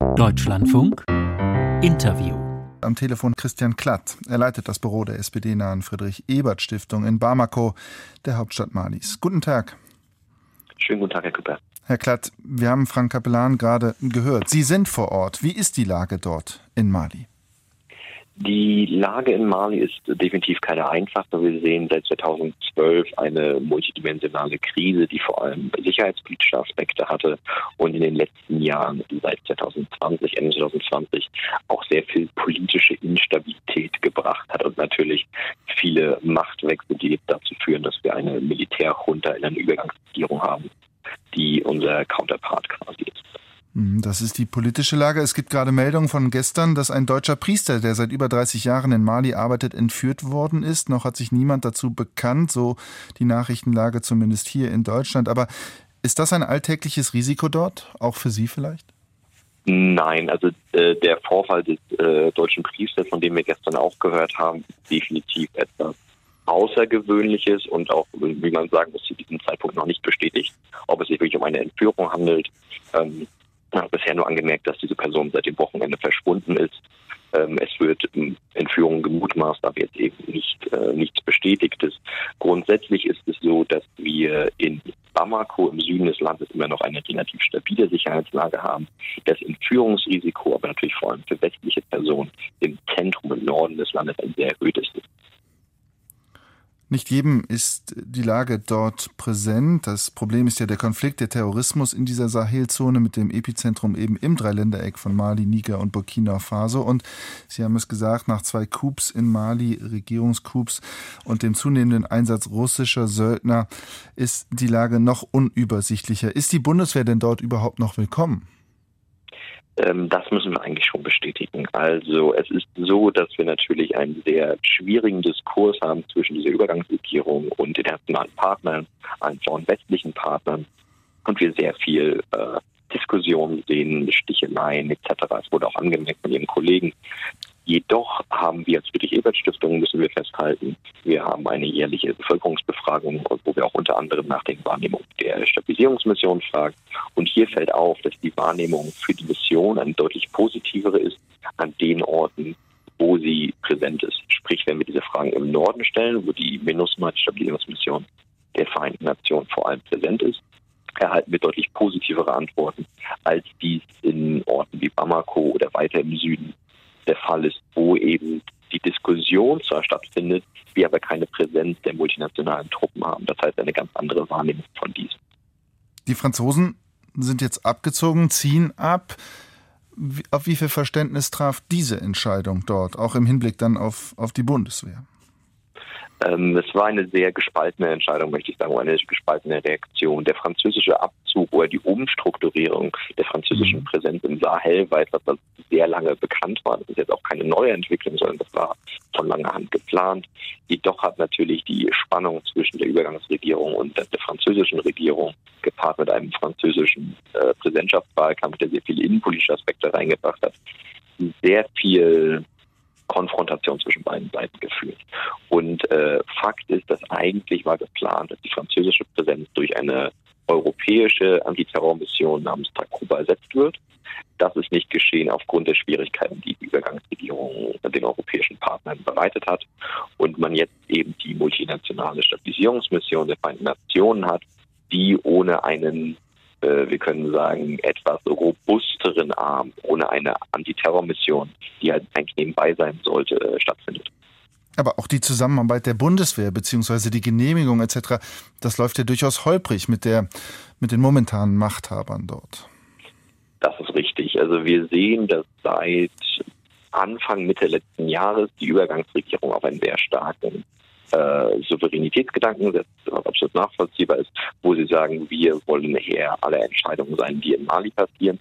Deutschlandfunk Interview. Am Telefon Christian Klatt. Er leitet das Büro der SPD-nahen Friedrich-Ebert-Stiftung in Bamako, der Hauptstadt Malis. Guten Tag. Schönen guten Tag, Herr Küpper. Herr Klatt, wir haben Frank Capellan gerade gehört. Sie sind vor Ort. Wie ist die Lage dort in Mali? Die Lage in Mali ist definitiv keine einfache. Wir sehen seit 2012 eine multidimensionale Krise, die vor allem sicherheitspolitische Aspekte hatte und in den letzten Jahren, seit 2020, Ende 2020, auch sehr viel politische Instabilität gebracht hat und natürlich viele Machtwechsel, die dazu führen, dass wir eine Militärjunta in einer Übergangsregierung haben, die unser Counterpart quasi ist. Das ist die politische Lage. Es gibt gerade Meldungen von gestern, dass ein deutscher Priester, der seit über 30 Jahren in Mali arbeitet, entführt worden ist. Noch hat sich niemand dazu bekannt, so die Nachrichtenlage zumindest hier in Deutschland. Aber ist das ein alltägliches Risiko dort, auch für Sie vielleicht? Nein, also der Vorfall des deutschen Priesters, von dem wir gestern auch gehört haben, ist definitiv etwas Außergewöhnliches und auch, wie man sagen muss, zu diesem Zeitpunkt noch nicht bestätigt, ob es sich wirklich um eine Entführung handelt. Bisher nur angemerkt, dass diese Person seit dem Wochenende verschwunden ist. Es wird Entführung gemutmaßt, aber jetzt eben nichts Bestätigtes. Grundsätzlich ist es so, dass wir in Bamako im Süden des Landes immer noch eine relativ stabile Sicherheitslage haben. Das Entführungsrisiko, aber natürlich vor allem für westliche Personen im Zentrum im Norden des Landes ein sehr erhöhtes ist. Nicht jedem ist die Lage dort präsent. Das Problem ist ja der Konflikt, der Terrorismus in dieser Sahelzone mit dem Epizentrum eben im Dreiländereck von Mali, Niger und Burkina Faso. Und Sie haben es gesagt, nach 2 Coups in Mali, Regierungscoups und dem zunehmenden Einsatz russischer Söldner ist die Lage noch unübersichtlicher. Ist die Bundeswehr denn dort überhaupt noch willkommen? Das müssen wir eigentlich schon bestätigen. Also es ist so, dass wir natürlich einen sehr schwierigen Diskurs haben zwischen dieser Übergangsregierung und den internationalen Partnern, allen voran westlichen Partnern, und wir sehr viel Diskussionen sehen, Sticheleien etc. Es wurde auch angemerkt von Ihren Kollegen. Jedoch haben wir als Friedrich-Ebert-Stiftung, müssen wir festhalten, wir haben eine jährliche Bevölkerungsbefragung, wo wir auch unter anderem nach der Wahrnehmung der Stabilisierungsmission fragen. Und hier fällt auf, dass die Wahrnehmung für die Mission eine deutlich positivere ist an den Orten, wo sie präsent ist. Sprich, wenn wir diese Fragen im Norden stellen, wo die MINUSMA, die Stabilisierungsmission der Vereinten Nationen, vor allem präsent ist, erhalten wir deutlich positivere Antworten, als dies in Orten wie Bamako oder weiter im Süden der Fall ist, wo eben die Diskussion zwar stattfindet, wir aber keine Präsenz der multinationalen Truppen haben. Das heißt, eine ganz andere Wahrnehmung von diesen. Die Franzosen sind jetzt abgezogen, ziehen ab. Auf wie viel Verständnis traf diese Entscheidung dort, auch im Hinblick dann auf die Bundeswehr? Es war eine sehr gespaltene Entscheidung, möchte ich sagen, eine gespaltene Reaktion. Der französische Abzug oder die Umstrukturierung der französischen Präsenz im Sahel war etwas, was sehr lange bekannt war. Das ist jetzt auch keine neue Entwicklung, sondern das war von langer Hand geplant. Jedoch hat natürlich die Spannung zwischen der Übergangsregierung und der französischen Regierung, gepaart mit einem französischen Präsidentschaftswahlkampf, der sehr viele innenpolitische Aspekte reingebracht hat, sehr viel Konfrontation zwischen beiden Seiten geführt. Und Fakt ist, dass eigentlich war geplant, dass die französische Präsenz durch eine europäische Antiterrormission namens Takuba ersetzt wird. Das ist nicht geschehen aufgrund der Schwierigkeiten, die die Übergangsregierung den europäischen Partnern bereitet hat. Und man jetzt eben die multinationale Stabilisierungsmission der Vereinten Nationen hat, die ohne einen wir können sagen, etwas robusteren Arm, ohne eine Antiterrormission, die halt eigentlich nebenbei sein sollte, stattfindet. Aber auch die Zusammenarbeit der Bundeswehr bzw. die Genehmigung etc., das läuft ja durchaus holprig mit den momentanen Machthabern dort. Das ist richtig. Also wir sehen, dass seit Anfang, Mitte letzten Jahres die Übergangsregierung auf einen sehr starken Souveränitätsgedanken setzt, was absolut nachvollziehbar ist, wo sie sagen, wir wollen Herr aller Entscheidungen sein, die in Mali passieren.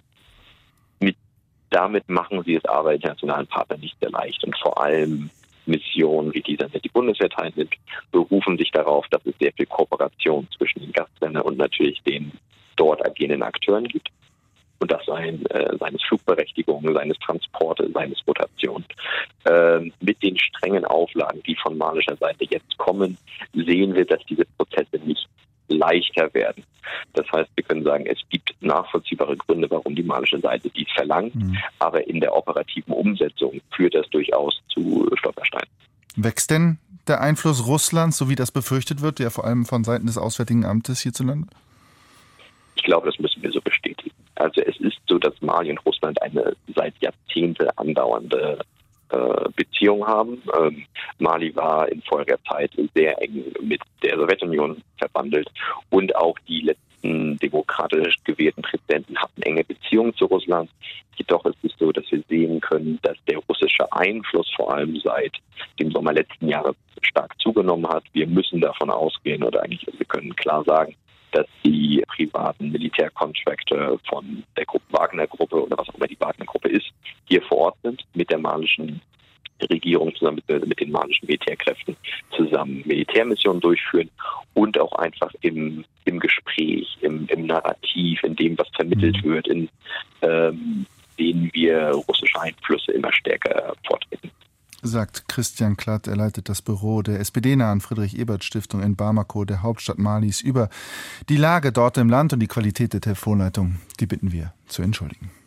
Damit machen sie es aber internationalen Partnern nicht sehr leicht. Und vor allem Missionen, wie die Bundeswehr teilnimmt, berufen sich darauf, dass es sehr viel Kooperation zwischen den Gastländern und natürlich den dort agierenden Akteuren gibt. Und das seines Flugberechtigungen, seines Transportes, seines Rotations. Mit den strengen Auflagen, die von malischer Seite jetzt kommen, sehen wir, dass diese Prozesse nicht leichter werden. Das heißt, wir können sagen, es gibt nachvollziehbare Gründe, warum die malische Seite dies verlangt, aber in der operativen Umsetzung führt das durchaus zu Stolpersteinen. Wächst denn der Einfluss Russlands, so wie das befürchtet wird, ja vor allem von Seiten des Auswärtigen Amtes hierzulande? Ich glaube, das müssen wir so bestätigen. Also es ist so, dass Mali und Russland eine seit Jahrzehnte andauernde Beziehung haben. Mali war in folgender Zeit sehr eng mit der Sowjetunion verbandelt und auch die letzten demokratisch gewählten Präsidenten hatten enge Beziehungen zu Russland. Jedoch ist es so, dass wir sehen können, dass der russische Einfluss vor allem seit dem Sommer letzten Jahres stark zugenommen hat. Wir müssen davon ausgehen oder eigentlich wir können klar sagen, dass die privaten Militärcontractor von der Wagner-Gruppe oder was auch immer die Wagner-Gruppe ist, hier vor Ort sind, mit der malischen Regierung zusammen mit den malischen Militärkräften zusammen Militärmissionen durchführen und auch einfach im Gespräch, im Narrativ, in dem, was vermittelt wird, in denen wir russische Einflüsse immer stärker vortreten. Sagt Christian Klatt, er leitet das Büro der SPD-nahen Friedrich-Ebert-Stiftung in Bamako, der Hauptstadt Malis, über die Lage dort im Land und die Qualität der Telefonleitung. Die bitten wir zu entschuldigen.